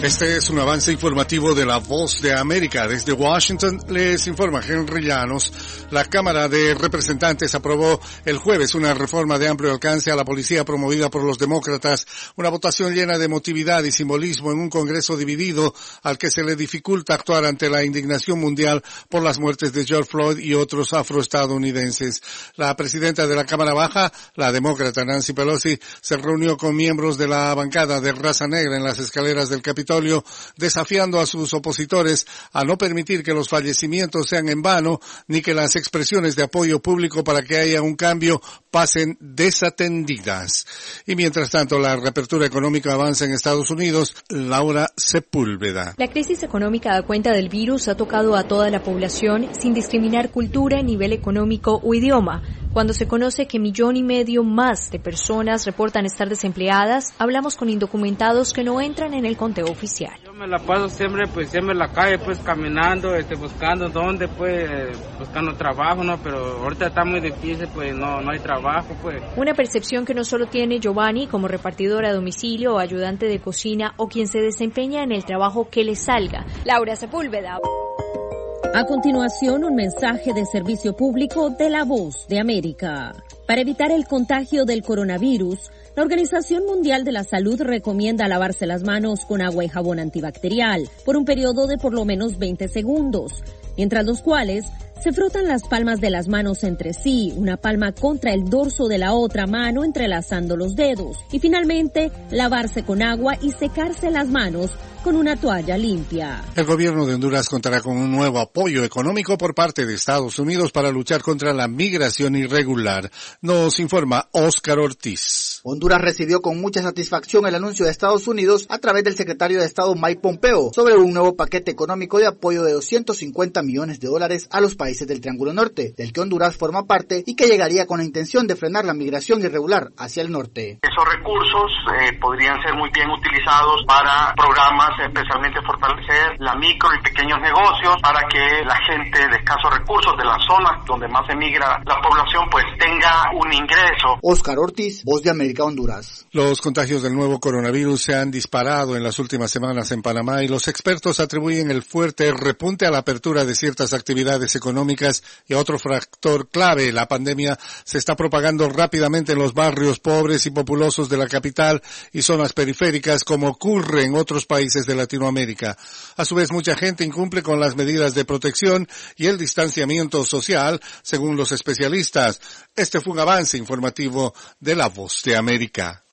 Este es un avance informativo de La Voz de América. Desde Washington les informa Henry Llanos. La Cámara de Representantes aprobó el jueves una reforma de amplio alcance a la policía promovida por los demócratas, una votación llena de emotividad y simbolismo en un Congreso dividido al que se le dificulta actuar ante la indignación mundial por las muertes de George Floyd y otros afroestadounidenses. La presidenta de la Cámara Baja, la demócrata Nancy Pelosi, se reunió con miembros de la bancada de raza negra en las escaleras del Capitolio, desafiando a sus opositores a no permitir que los fallecimientos sean en vano, ni que las expresiones de apoyo público para que haya un cambio pasen desatendidas. Y mientras tanto, la reapertura económica avanza en Estados Unidos. Laura Sepúlveda. La crisis económica da cuenta del virus ha tocado a toda la población sin discriminar cultura, nivel económico o idioma. Cuando se conoce que 1,5 millones más de personas reportan estar desempleadas, hablamos con indocumentados que no entran en el conteo oficial. Yo me la paso siempre en la calle, caminando, buscando dónde, buscando trabajo, ¿no? Pero ahorita está muy difícil, no hay trabajo, Una percepción que no solo tiene Giovanni como repartidor a domicilio o ayudante de cocina o quien se desempeña en el trabajo que le salga. Laura Sepúlveda. A continuación, un mensaje de servicio público de La Voz de América. Para evitar el contagio del coronavirus, la Organización Mundial de la Salud recomienda lavarse las manos con agua y jabón antibacterial por un periodo de por lo menos 20 segundos, mientras los cuales se frotan las palmas de las manos entre sí, una palma contra el dorso de la otra mano entrelazando los dedos, y finalmente lavarse con agua y secarse las manos con una toalla limpia. El gobierno de Honduras contará con un nuevo apoyo económico por parte de Estados Unidos para luchar contra la migración irregular. Nos informa Óscar Ortiz. Honduras recibió con mucha satisfacción el anuncio de Estados Unidos a través del secretario de Estado Mike Pompeo sobre un nuevo paquete económico de apoyo de $250 millones a los países del Triángulo Norte, del que Honduras forma parte y que llegaría con la intención de frenar la migración irregular hacia el norte. Esos recursos podrían ser muy bien utilizados para programas, especialmente fortalecer la micro y pequeños negocios para que la gente de escasos recursos de las zonas donde más emigra la población tenga un ingreso. Óscar Ortiz, Voz de América, Honduras. Los contagios del nuevo coronavirus se han disparado en las últimas semanas en Panamá y los expertos atribuyen el fuerte repunte a la apertura de ciertas actividades económicas y a otro factor clave. La pandemia se está propagando rápidamente en los barrios pobres y populosos de la capital y zonas periféricas, como ocurre en otros países de Latinoamérica. A su vez, mucha gente incumple con las medidas de protección y el distanciamiento social, según los especialistas. Este fue un avance informativo de La Voz de América.